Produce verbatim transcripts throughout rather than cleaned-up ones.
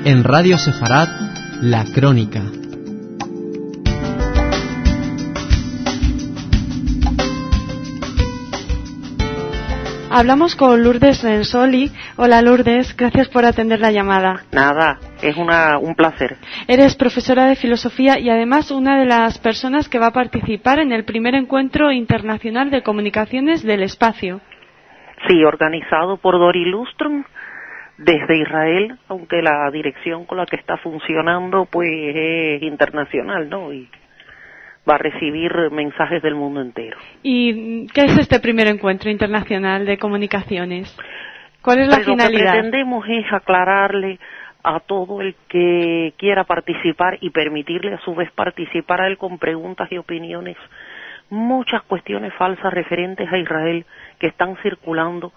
En Radio Sefarad, La Crónica. Hablamos con Lourdes Rensoli. Hola Lourdes, gracias por atender la llamada. Nada, es una, un placer. Eres profesora de filosofía y además una de las personas que va a participar en el primer encuentro internacional de comunicaciones del espacio. Sí, organizado por Dori Lustrum desde Israel, aunque la dirección con la que está funcionando pues es internacional, ¿no? Y va a recibir mensajes del mundo entero. ¿Y qué es este primer encuentro internacional de comunicaciones? ¿Cuál es la pues finalidad? Lo que pretendemos es aclararle a todo el que quiera participar y permitirle a su vez participar a él con preguntas y opiniones muchas cuestiones falsas referentes a Israel que están circulando,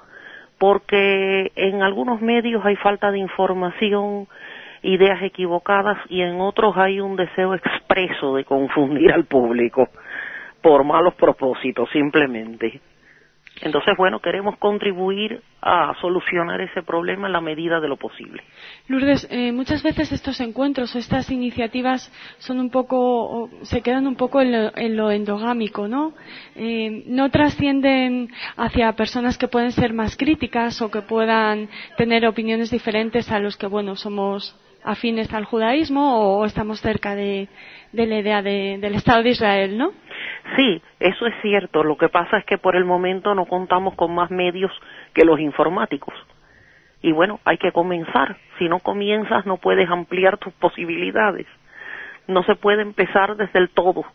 porque en algunos medios hay falta de información, ideas equivocadas, y en otros hay un deseo expreso de confundir al público por malos propósitos simplemente. Entonces, bueno, queremos contribuir a solucionar ese problema en la medida de lo posible. Lourdes, eh, muchas veces estos encuentros o estas iniciativas son un poco, se quedan un poco en lo, en lo endogámico, ¿no? Eh, no trascienden hacia personas que pueden ser más críticas o que puedan tener opiniones diferentes a los que, bueno, somos afines al judaísmo o estamos cerca de, de la idea de, del Estado de Israel, ¿no? Sí, eso es cierto. Lo que pasa es que por el momento no contamos con más medios que los informáticos. Y bueno, hay que comenzar. Si no comienzas, no puedes ampliar tus posibilidades. No se puede empezar desde el todo.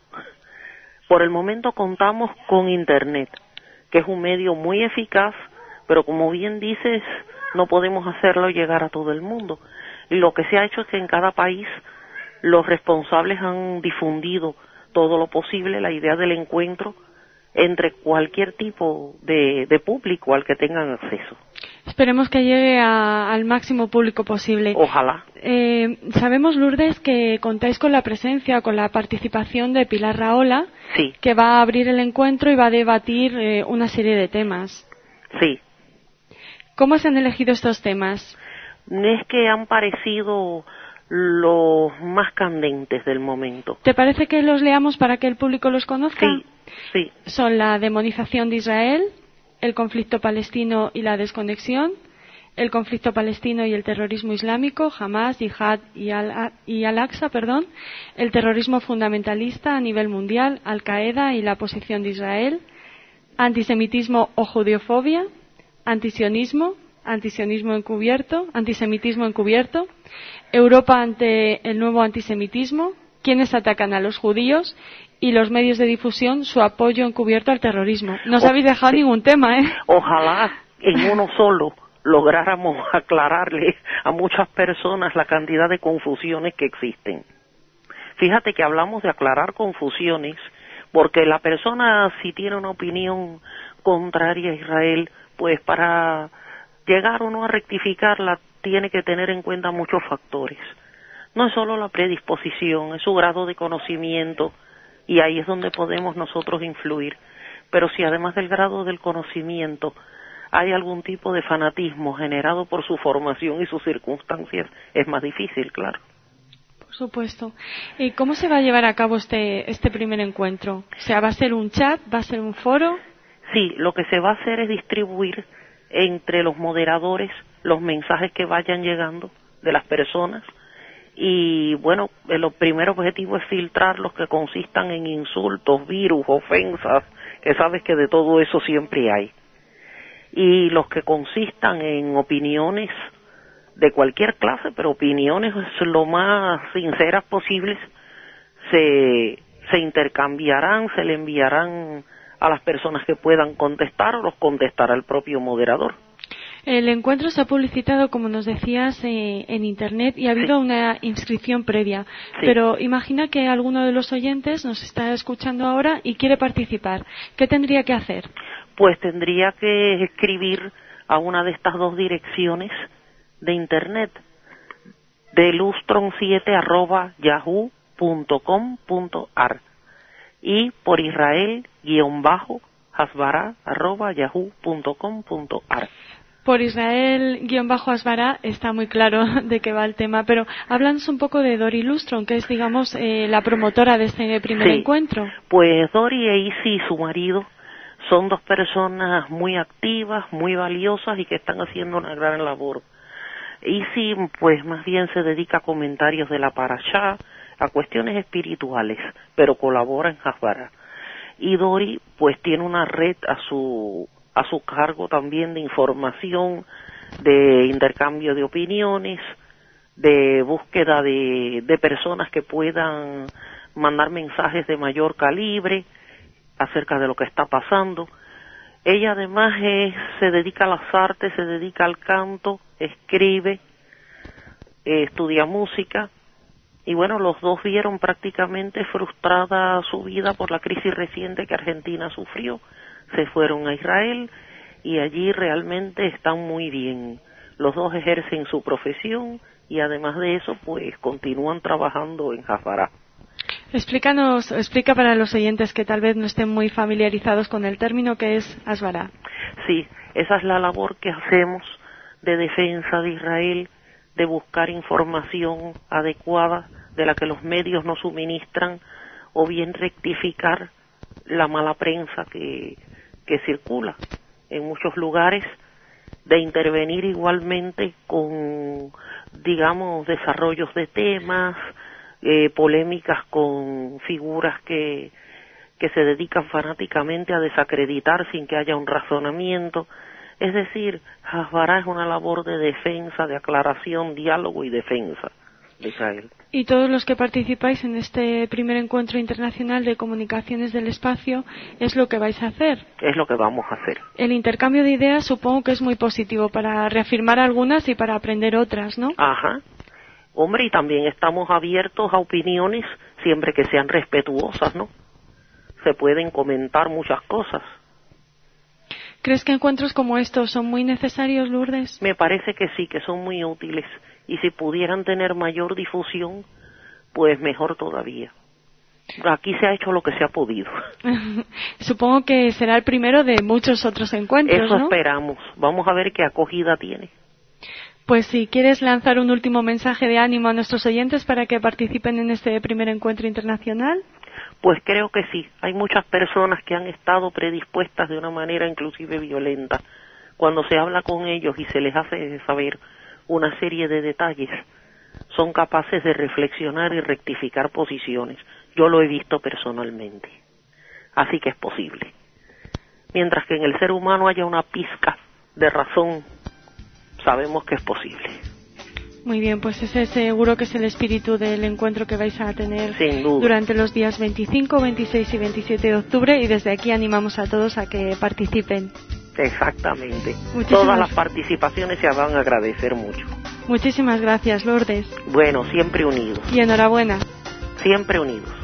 Por el momento contamos con Internet, que es un medio muy eficaz, pero como bien dices, no podemos hacerlo llegar a todo el mundo. Y lo que se ha hecho es que en cada país los responsables han difundido todo lo posible la idea del encuentro entre cualquier tipo de, de público al que tengan acceso. Esperemos que llegue a, al máximo público posible. Ojalá. Eh, sabemos, Lourdes, que contáis con la presencia, con la participación de Pilar Rahola, sí, que va a abrir el encuentro y va a debatir eh, una serie de temas. Sí. ¿Cómo se han elegido estos temas? Es que han parecido los más candentes del momento. ¿Te parece que los leamos para que el público los conozca? Sí, sí. Son la demonización de Israel, el conflicto palestino y la desconexión, el conflicto palestino y el terrorismo islámico, Hamas, Yihad y, Al- y Al-Aqsa, perdón, el terrorismo fundamentalista a nivel mundial, Al-Qaeda y la posición de Israel, antisemitismo o judeofobia, antisionismo, antisionismo encubierto, antisemitismo encubierto, Europa ante el nuevo antisemitismo, quienes atacan a los judíos y los medios de difusión, su apoyo encubierto al terrorismo. No os habéis dejado ningún tema, ¿eh? Ojalá en uno solo lográramos aclararle a muchas personas la cantidad de confusiones que existen. Fíjate que hablamos de aclarar confusiones porque la persona, si tiene una opinión contraria a Israel, pues para llegar o no a rectificarla tiene que tener en cuenta muchos factores. No es solo la predisposición, es su grado de conocimiento, y ahí es donde podemos nosotros influir. Pero si además del grado del conocimiento hay algún tipo de fanatismo generado por su formación y sus circunstancias, es más difícil, claro. Por supuesto. ¿Y cómo se va a llevar a cabo este, este primer encuentro? O sea, ¿va a ser un chat? ¿Va a ser un foro? Sí, lo que se va a hacer es distribuir entre los moderadores los mensajes que vayan llegando de las personas, y bueno, el primer objetivo es filtrar los que consistan en insultos, virus, ofensas, que sabes que de todo eso siempre hay, y los que consistan en opiniones de cualquier clase, pero opiniones lo más sinceras posibles, se, se intercambiarán, se le enviarán a las personas que puedan contestar o los contestará el propio moderador. El encuentro se ha publicitado, como nos decías, eh, en Internet y ha habido sí. una inscripción previa. Sí. Pero imagina que alguno de los oyentes nos está escuchando ahora y quiere participar. ¿Qué tendría que hacer? Pues tendría que escribir a una de estas dos direcciones de Internet, de lustron siete arroba yahoo punto com punto ar y por Israel guión bajo hasbara arroba yahoo punto com punto ar. Por Israel-Asbará está muy claro de qué va el tema, pero háblanos un poco de Dori Lustron, que es, digamos, eh, la promotora de este primer sí. encuentro. Pues Dori e Isi, su marido, son dos personas muy activas, muy valiosas y que están haciendo una gran labor. Isi, pues más bien se dedica a comentarios de la Parashá, a cuestiones espirituales, pero colabora en Asbará. Y Dori, pues tiene una red a su a su cargo también de información, de intercambio de opiniones, de búsqueda de, de personas que puedan mandar mensajes de mayor calibre acerca de lo que está pasando. Ella además es, se dedica a las artes, se dedica al canto, escribe, eh, estudia música, y bueno, los dos vieron prácticamente frustrada su vida por la crisis reciente que Argentina sufrió. Se fueron a Israel y allí realmente están muy bien. Los dos ejercen su profesión y además de eso, pues continúan trabajando en Asbará. Explícanos, explica para los oyentes que tal vez no estén muy familiarizados con el término que es Asbará. Sí, esa es la labor que hacemos de defensa de Israel, de buscar información adecuada de la que los medios nos suministran o bien rectificar la mala prensa que, que circula en muchos lugares, de intervenir igualmente con, digamos, desarrollos de temas, eh, polémicas con figuras que, que se dedican fanáticamente a desacreditar sin que haya un razonamiento. Es decir, Asbará es una labor de defensa, de aclaración, diálogo y defensa de Israel. Y todos los que participáis en este primer encuentro internacional de comunicaciones del espacio, es lo que vais a hacer. Es lo que vamos a hacer. El intercambio de ideas supongo que es muy positivo para reafirmar algunas y para aprender otras, ¿no? Ajá. Hombre, y también estamos abiertos a opiniones siempre que sean respetuosas, ¿no? Se pueden comentar muchas cosas. ¿Crees que encuentros como estos son muy necesarios, Lourdes? Me parece que sí, que son muy útiles. Y si pudieran tener mayor difusión, pues mejor todavía. Aquí se ha hecho lo que se ha podido. Supongo que será el primero de muchos otros encuentros, Eso ¿no? esperamos. Vamos a ver qué acogida tiene. Pues si quieres lanzar un último mensaje de ánimo a nuestros oyentes para que participen en este primer encuentro internacional. Pues creo que sí. Hay muchas personas que han estado predispuestas de una manera inclusive violenta. Cuando se habla con ellos y se les hace saber una serie de detalles, son capaces de reflexionar y rectificar posiciones. Yo lo he visto personalmente. Así que es posible. Mientras que en el ser humano haya una pizca de razón, sabemos que es posible. Muy bien, pues ese seguro que es el espíritu del encuentro que vais a tener Sin duda. Durante los días veinticinco, veintiséis y veintisiete de octubre, y desde aquí animamos a todos a que participen. Exactamente. Muchísimas... Todas las participaciones se van a agradecer mucho. Muchísimas gracias, Lourdes. Bueno, siempre unidos. Y enhorabuena. Siempre unidos.